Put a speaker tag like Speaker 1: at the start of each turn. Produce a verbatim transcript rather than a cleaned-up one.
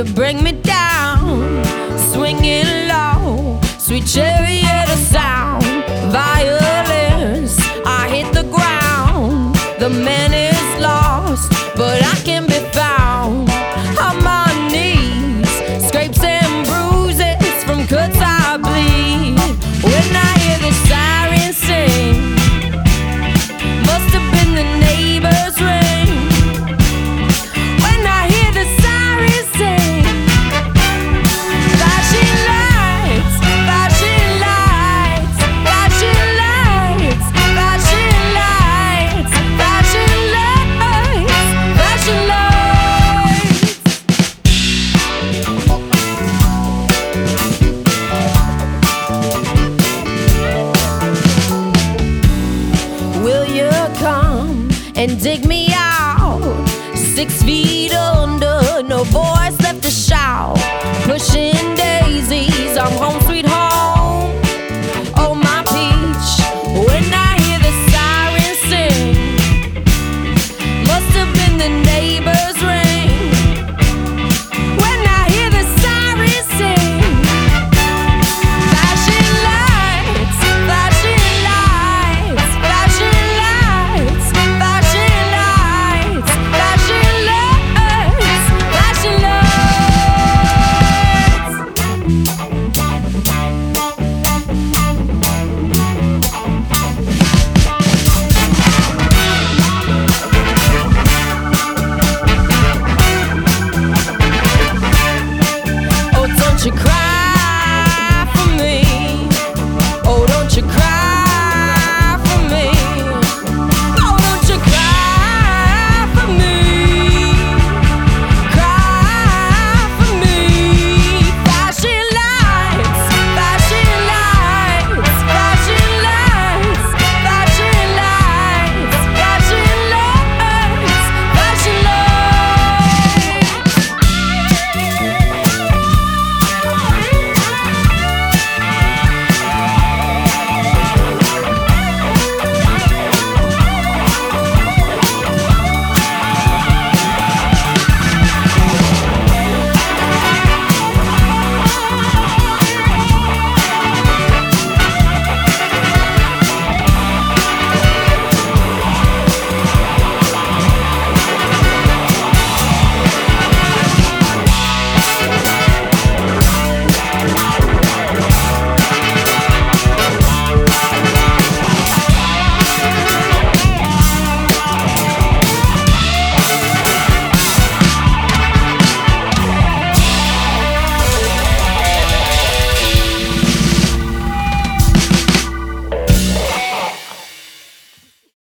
Speaker 1: you bring me down, swinging low, sweet chariot of sound, violence, I hit the ground. The man is lost, but I can be found. On my knees, scrapes and bruises from cuts I bleed. When I hear the siren sing, must have been the neighbor's ring. When I hear the siren sing, flashing lights, flashing lights, flashing lights, flashing lights, flashing lights, flashing lights. Will you come and dig me out six feet